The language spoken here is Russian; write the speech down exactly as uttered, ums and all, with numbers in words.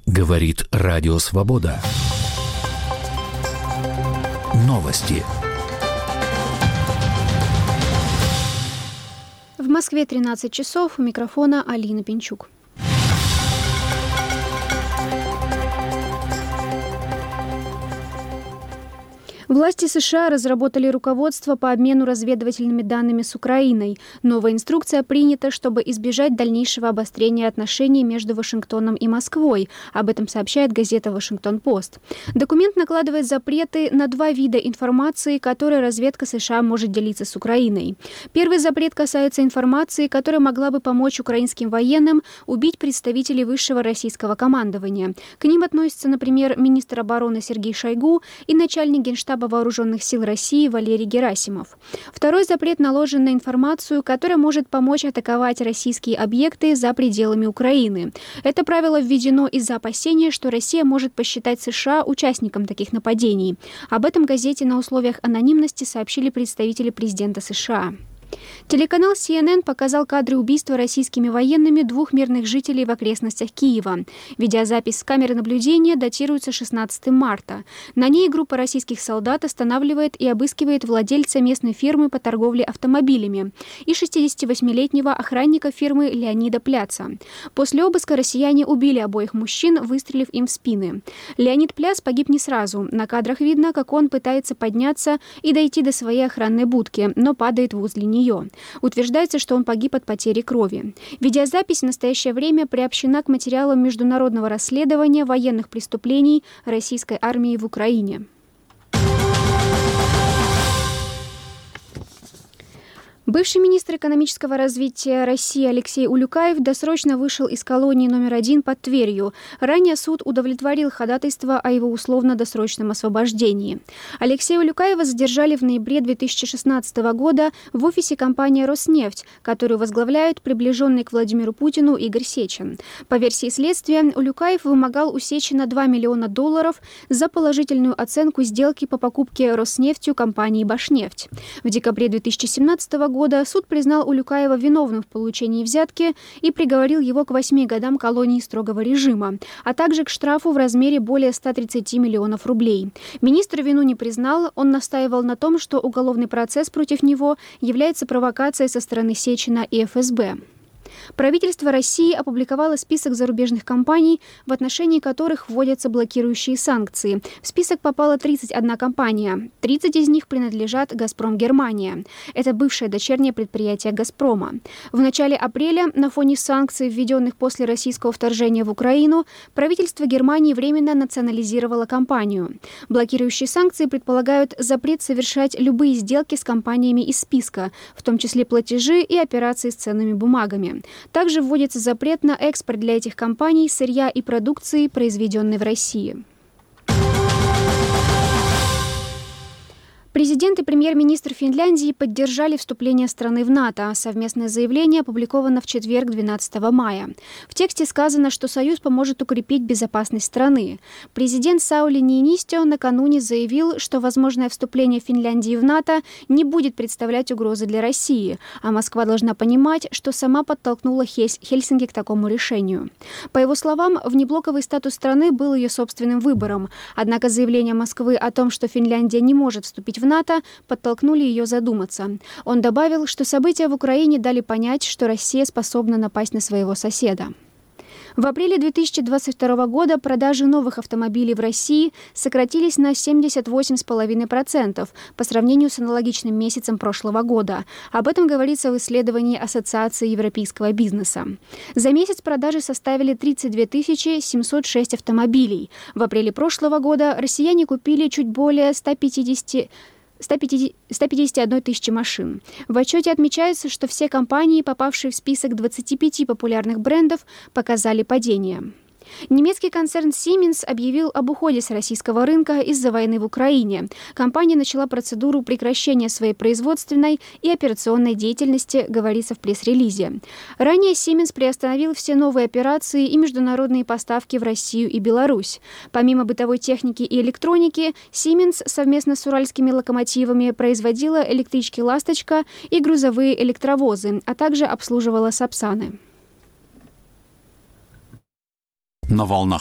Говорит Радио Свобода. Новости. В Москве тринадцать часов. У микрофона Алина Пинчук. Власти США разработали руководство по обмену разведывательными данными с Украиной. Новая инструкция принята, чтобы избежать дальнейшего обострения отношений между Вашингтоном и Москвой. Об этом сообщает газета «Вашингтон-Пост». Документ накладывает запреты на два вида информации, которой разведка США может делиться с Украиной. Первый запрет касается информации, которая могла бы помочь украинским военным убить представителей высшего российского командования. К ним относятся, например, министр обороны Сергей Шойгу и начальник Генштаба Вооруженных сил России Валерий Герасимов. Второй запрет наложен на информацию, которая может помочь атаковать российские объекты за пределами Украины. Это правило введено из-за опасения, что Россия может посчитать США участником таких нападений. Об этом газете на условиях анонимности сообщили представители президента США. Телеканал си эн эн показал кадры убийства российскими военными двух мирных жителей в окрестностях Киева. Видеозапись с камеры наблюдения датируется шестнадцатого марта. На ней группа российских солдат останавливает и обыскивает владельца местной фирмы по торговле автомобилями и шестидесятивосьмилетнего охранника фирмы Леонида Пляца. После обыска россияне убили обоих мужчин, выстрелив им в спины. Леонид Пляц погиб не сразу. На кадрах видно, как он пытается подняться и дойти до своей охранной будки, но падает возле нее. Утверждается, что он погиб от потери крови. Видеозапись в настоящее время приобщена к материалам международного расследования военных преступлений российской армии в Украине. Бывший министр экономического развития России Алексей Улюкаев досрочно вышел из колонии номер один под Тверью. Ранее суд удовлетворил ходатайство о его условно-досрочном освобождении. Алексея Улюкаева задержали в ноябре две тысячи шестнадцатого года в офисе компании «Роснефть», которую возглавляет приближенный к Владимиру Путину Игорь Сечин. По версии следствия, Улюкаев вымогал у Сечина два миллиона долларов за положительную оценку сделки по покупке Роснефтью компании «Башнефть». В декабре две тысячи семнадцатого года года суд признал Улюкаева виновным в получении взятки и приговорил его к восьми годам колонии строгого режима, а также к штрафу в размере более ста тридцати миллионов рублей. Министр вину не признал, он настаивал на том, что уголовный процесс против него является провокацией со стороны Сечина и эф эс бэ. Правительство России опубликовало список зарубежных компаний, в отношении которых вводятся блокирующие санкции. В список попала тридцать одна компания. тридцать из них принадлежат «Газпром Германия». Это бывшее дочернее предприятие «Газпрома». В начале апреля, на фоне санкций, введенных после российского вторжения в Украину, правительство Германии временно национализировало компанию. Блокирующие санкции предполагают запрет совершать любые сделки с компаниями из списка, в том числе платежи и операции с ценными бумагами. Также вводится запрет на экспорт для этих компаний сырья и продукции, произведенной в России. Президент и премьер-министр Финляндии поддержали вступление страны в НАТО. Совместное заявление опубликовано в четверг, двенадцатого мая. В тексте сказано, что Союз поможет укрепить безопасность страны. Президент Саули Ниинистё накануне заявил, что возможное вступление Финляндии в НАТО не будет представлять угрозы для России, а Москва должна понимать, что сама подтолкнула Хельсинки к такому решению. По его словам, внеблоковый статус страны был ее собственным выбором. Однако заявление Москвы о том, что Финляндия не может вступить в НАТО, подтолкнули ее задуматься. Он добавил, что события в Украине дали понять, что Россия способна напасть на своего соседа. В апреле две тысячи двадцать второго года продажи новых автомобилей в России сократились на семьдесят восемь целых пять десятых процента по сравнению с аналогичным месяцем прошлого года. Об этом говорится в исследовании Ассоциации европейского бизнеса. За месяц продажи составили тридцать две тысячи семьсот шесть автомобилей. В апреле прошлого года россияне купили чуть более ста пятидесяти ста пятидесяти одной тысячи машин. В отчете отмечается, что все компании, попавшие в список двадцати пяти популярных брендов, показали падение. Немецкий концерн Siemens объявил об уходе с российского рынка из-за войны в Украине. Компания начала процедуру прекращения своей производственной и операционной деятельности, говорится в пресс-релизе. Ранее Siemens приостановил все новые операции и международные поставки в Россию и Беларусь. Помимо бытовой техники и электроники, Siemens совместно с уральскими локомотивами производила электрички «Ласточка» и грузовые электровозы, а также обслуживала «Сапсаны». На волнах